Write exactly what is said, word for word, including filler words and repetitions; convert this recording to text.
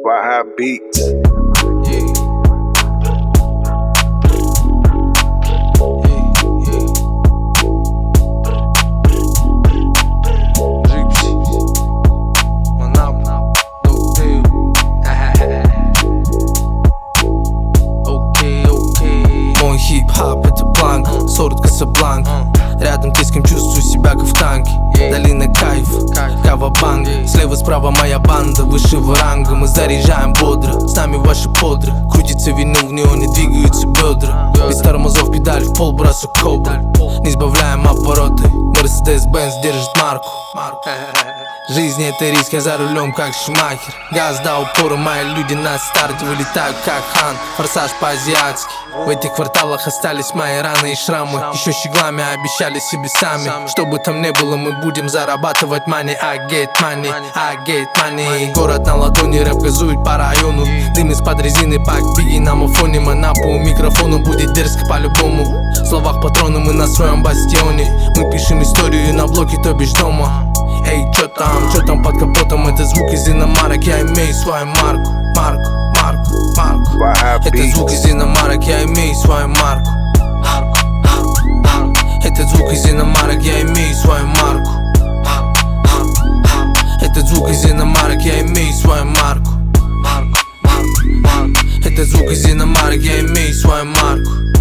Baja Beats. Yeah. Хип-хап — это бланк, сорт Касабланк. Рядом те, с кем чувствую себя как в танке. Долина кайф, кавабанг. Слева, справа моя банда высшего ранга. Мы заряжаем бодро, с нами ваши подры. Крутится винил, в неоне двигаются бедра. Без тормозов педаль в пол, бросок кобра. Не сбавляем обороты, Мерседес-Бенц держит марку. Жизнь — это риск, я за рулем как Шумахер. Газ до упора, мои люди на старте вылетают как хан. Форсаж по-азиатски. В этих кварталах остались мои раны и шрамы. Еще щеглами обещали себе сами. Что бы там ни было, мы будем зарабатывать money. I get money, I get money. Город на ладони, рэп газует по району. Дым из-под резины, пак биги на мафоне. Мы на пол микрофону, будет дерзко по-любому. В словах патроны, мы на своем бастионе. Мы пишем историю на блоке, то бишь дома. Эй, чё там, чё там под капотом? Это звук из иномарок, я имею свою марку. Марку, марку, марку. Это звук из иномарок, я имею свою марку. Марку, марку, марку. Это звук из иномарок, я имею свою марку. Марку, марку. Это звук из иномарок, я имею свою марку. Марку, марку, марку. Это звук из иномарок, я имею свою марку.